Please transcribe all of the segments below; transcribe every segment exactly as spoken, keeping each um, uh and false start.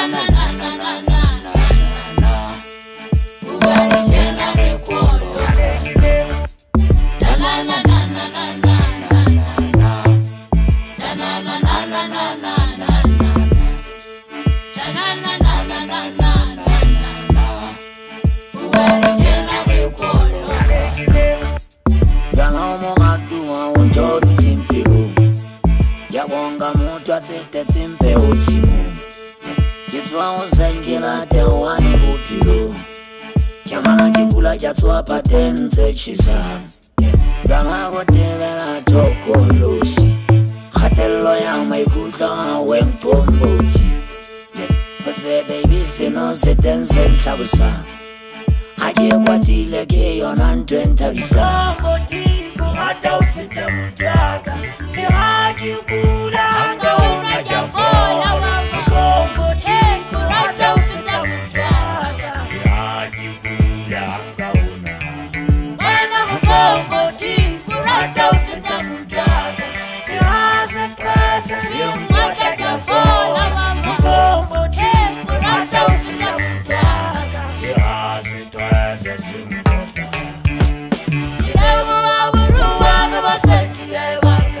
Yabonga mutu asete timpe uchimu Kitwa uzengila te wani upilo Kiamana kikula kiatua patenze chisa Ganga wotevela toko lusi Khatelo ya maikuta wenkomboti Kote baby sino setense ntabusa Aje kwa tile ke yonan twentabisa Kotiko hata ufite mutaka Ni haji kula anga unajafola Mkongo tiko hata ufite mutaka Ni haji kula anga una Wana mkongo tiko hata ufite mutaka Ni hasa kasa siyo mwaka jafola Mkongo tiko hata ufite mutaka Ni hasa kasa siyo mwaka Kilevu waburu wana mafeti ya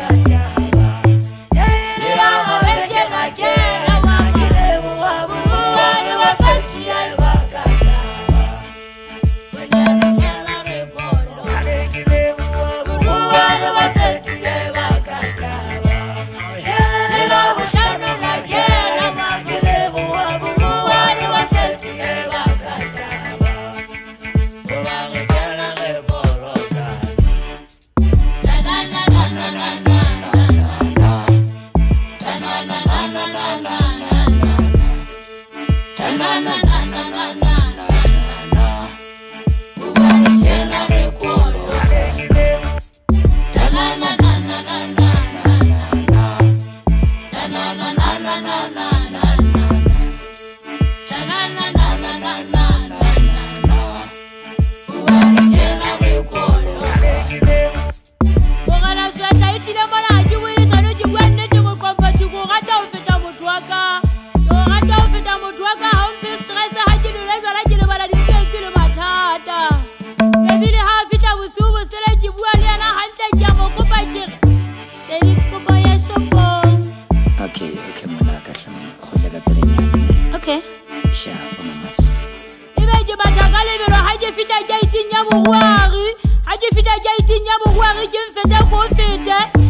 Okay. Sha mamas. Ibeje batakale bero haje fita jaiti nyabu wari. Haje fita jaiti nyabu wari jemfeta ko fete.